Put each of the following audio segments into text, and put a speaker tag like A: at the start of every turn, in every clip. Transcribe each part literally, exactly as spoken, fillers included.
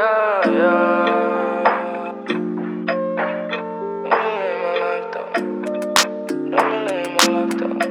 A: Yeah, yeah. Let me live my life though. Let me live my life though.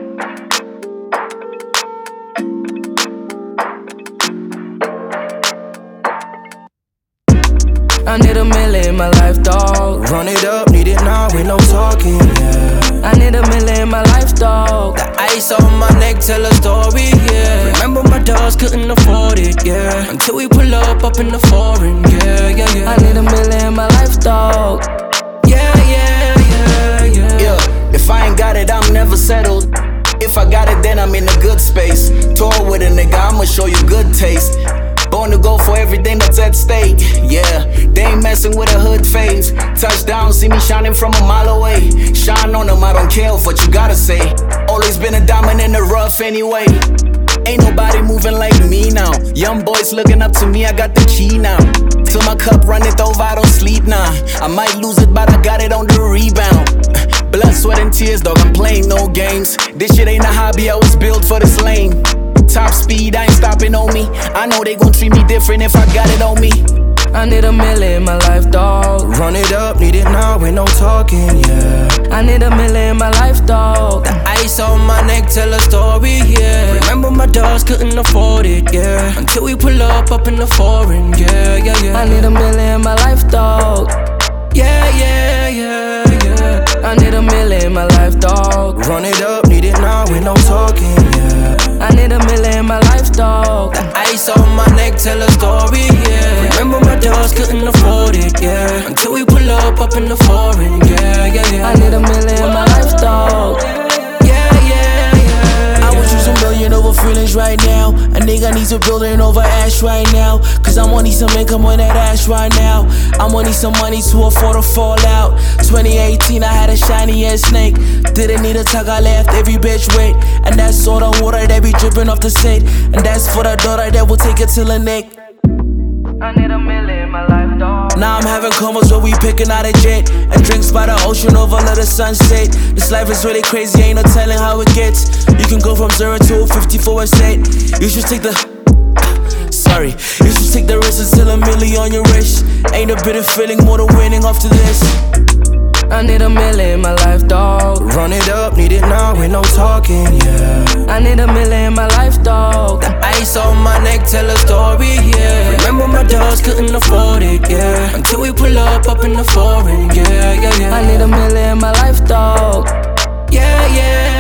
A: I need a million in my life, dog.
B: Run it up, need it now, with no talking, yeah.
A: I need a million in my life, dog.
B: The ice on my neck tell a story, yeah. Remember my dogs couldn't afford it, yeah. Until we pull up up in the foreign, yeah, yeah, yeah.
A: I need a million in my life, dog.
B: Yeah, yeah, yeah, yeah. Yeah, if I ain't got it, I'm never settled. If I got it, then I'm in a good space. Tour with a nigga, I'ma show you good taste. Born to go for everything that's at stake, yeah. They ain't messing with a hood phase. Touchdown, see me shining from a mile away. Shine on them, I don't care what you gotta say. Always been a diamond in the rough anyway. Ain't nobody moving like me now. Young boys looking up to me, I got the key now. Till my cup runneth over, I don't sleep now. I might lose it, but I got it on the rebound. Blood, sweat, and tears, dog, I'm playing no games. This shit ain't a hobby, I was built for this lane. Top speed, I ain't stopping on me. I know they gon' treat me different if I got it on me.
A: I need a million in my life, dog.
B: Run it up, need it now, with no talking, yeah.
A: I need a million in my life, dog.
B: The ice on my neck tell a story, yeah. Remember my dogs couldn't afford it, yeah. Until we pull up up in the foreign, yeah, yeah, yeah.
A: I need a million in my life, dog.
B: Yeah, yeah, yeah, yeah.
A: I need a million in my life, dog.
B: Run it up, need it now, with no talking, yeah.
A: I need a million in my life, dog.
B: The ice on my neck tell a story, yeah. Remember my dogs couldn't afford it, yeah. Until we pull up up in the foreign, yeah, yeah, yeah.
A: I need a million in my life, dog.
B: Yeah, yeah, yeah.
C: I want you some million over feelings right now. A nigga needs a building over ash right now. Cause I want need some income on that ash right now. I want need some money to afford a fallout. twenty eighteen, I had a shiny ass snake. Didn't need a tug, I left every bitch with. And that's all the water that be dripping off the seat. And that's for the daughter that will take it till the neck.
A: I need a million in my life, dog.
C: Now I'm having combos where we picking out a jet. And drinks by the ocean over let the sunset. This life is really crazy, ain't no telling how it gets. You can go from zero to fifty for a set. You should take the Sorry, you should take the risk until a million on your wrist. Ain't a bitter feeling more than winning after this.
A: I need a million in my life, dog.
B: Run it up, need it now, with no talking, yeah.
A: I need a million in my life, dog.
B: The ice on my neck tell a story, yeah. Remember my dogs couldn't afford it, yeah. Until we pull up up in the foreign, yeah, yeah, yeah.
A: I need a million in my life, dog.
B: Yeah, yeah.